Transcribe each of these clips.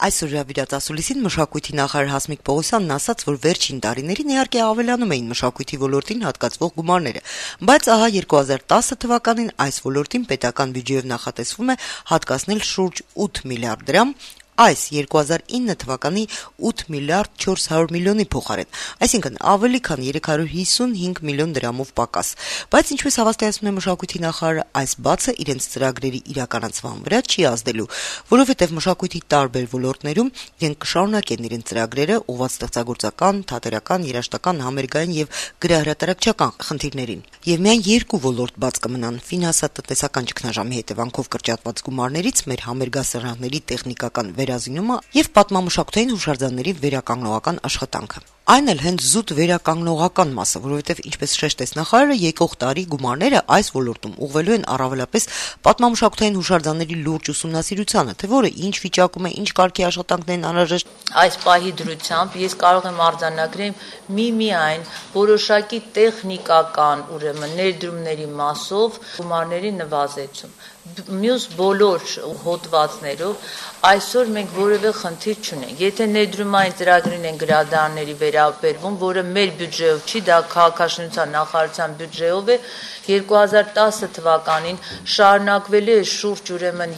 Այսօր հրավիրած ասուլիսին մշակույթի նախարար Հասմիկ Պողոսյանն ասաց, որ վերջին տարիներին իհարկե ավելանում էին մշակույթի ոլորտին հատկացվող գումարները, բայց ահա 2010 թվականին այս ոլորտին պետական բյուջեով նախատեսվում է հատկացնել շուրջ 8 միլիարդ դրամ, այս 2009 թվականի 8 միլիարդ 400 միլիոնի փոխարեն, այսինքն ավելի քան 355 միլիոն դրամով պակաս, բայց ինչպես հավաստիացնում է մշակույթի նախարարը, այս բացը իրենց ծրագրերի իրականացման վրա չի ազդելու, որովհետև մշակույթի տարբեր ոլորտներում իրենք կշարունակեն իրենց ծրագրերը ուղղված ստեղծագործական, թատերական, երաժշտական, համերգային եւ գրահրատարակչական խնդիրներին։ Եվ միայն երկու ոլորտ բաց կմնան՝ ֆինանսատնտեսական ճգնաժամի հետևանքով կրճատված գումարներից մեր համերգասեղանների տեխնիկական վերազինումը եւ պատմամշակութային հուշարձանների վերականգնողական աշխատանքը։ Այն էլ հենց զուտ վերականգնողական մասը, որովհետև ինչպես շեշտեց նախարարը, եկող տարի գումարները այս ոլորտում ուղղվելու են առավելապես պատմամշակութային հուշարձանների լուրջ ուսումնասիրությանը, թե որը ինչ վիճակում է, ինչ կարգի աշխատանքներն անհրաժեշտ։ Այս պահի դրությամբ ես կարող եմ արձանագրել միայն որոշակի տեխնիկական, ուրեմն ներդրումների մասով գումարների նվազեցում։ Մյուս բոլոր հոդվածներով այսօր մենք որևէ խնդիր չունենք։ Եթե ներդրումային ծրագրին են գրադարանների վերաբերվում, որը մեր բյուջեով չի, դա քաղաքաշինության նախարարության բյուջեով է, 2010 թվականին շարունակվել է շուրջ ուրեմն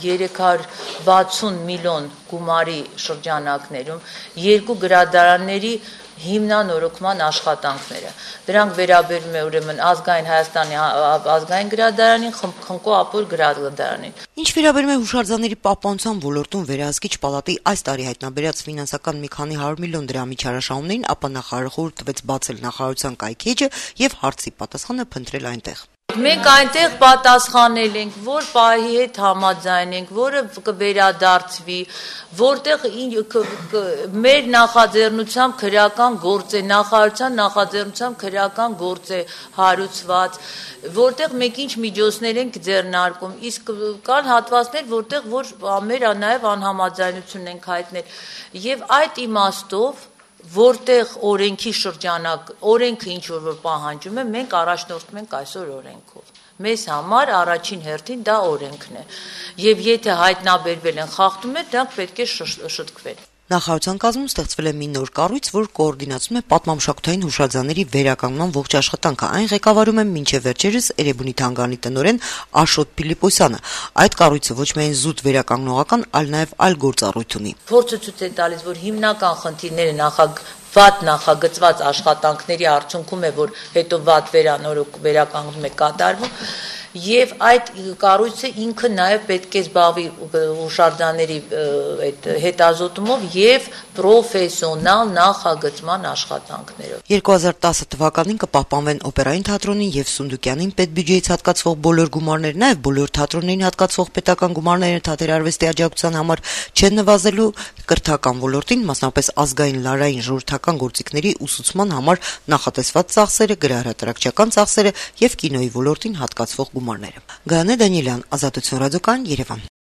360 միլիոն գումարի շրջանակներում երկու գրադարանների հիմնանորոգման աշխատանքները։ Դրանք վերաբերում է ուրեմն ազգային Հայաստանի ազգային գրադարանին, Խնկո Ապոր գրադարանին։ Ինչ վերաբերում է հուշարձանների պահպանության ոլորտում վերահսկիչ պալատի այս տարի հայտնաբերած ֆինանսական մի քանի 100 միլիոն դրամի չարաշահումներին, ապա նախարարը խորհուրդ տվեց բացել նախարարության կայքէջը եւ հարցի պատասխանը փնտրել այնտեղ։ Մենք այնտեղ պատասխանել ենք, որ պահի հետ համաձայն ենք, որը կվերադարձվի, որտեղ մեր նախաձեռնությամբ քրեական գործ է, նախարարության նախաձեռնությամբ քրեական գործ է հարուցված, որտեղ մենք ինչ միջոցներ ենք ձեռնարկում, իսկ կան հատվածներ, որտեղ մեր նաև անհամաձայնություն ենք հայտնել, եւ այդ իմաստով որտեղ օրենքի շրջանակ, օրենքը ինչ որ պահանջում է, մենք առաջնորդվում ենք այսօր օրենքով։ Մեզ համար առաջին հերթին դա օրենքն է։ Եվ եթե հայտնաբերվել են խախտումներ, դրանք պետք է շտկվեն։ Նախարարության կազմում ստեղծվել է մի նոր կառույց, որ կոորդինացնում է պատմամշակութային հուշարձանների վերականգնման ողջ աշխատանքը։ Այն ղեկավարում է մինչև վերջերս Էրեբունի թանգարանի տնօրեն Աշոտ Փիլիպոսյանը։ Այդ կառույցը ոչ միայն զուտ վերականգնողական, այլ նաև այլ գործառույթ ունի։ Փորձը ցույց է տալիս, որ հիմնական խնդիրները վատ նախագծված աշխատանքների արդյունքում է, որ հետո վատ վերականգնում է կատարվում, եւ այդ կառույցը ինքը նաեւ պետք է զբաղվի հուշարձանների հետազոտումով եւ պրոֆեսիոնալ նախագծման աշխատանքներով։ 2010 թվականին կպահպանվեն օպերային թատրոնին եւ Սունդուկյանին պետբյուջեից հատկացվող բոլոր գումարներ, նաեւ բոլոր թատրոններին հատկացվող պետական գումարները թատերարվեստի աջակցության համար չեն նվազելու, կրթական ոլորտին, մասնավորապես ազգային լարային ժողովրդական գործիքների ուսուցման համար նախատեսված ծախսերը, գրահրատարակչական ծախսերը եւ կինոյի ոլորտին հատկացվող գումարները։ Գայանե Դանիելյան, Ազատություն ռադիոկայան, Երևան։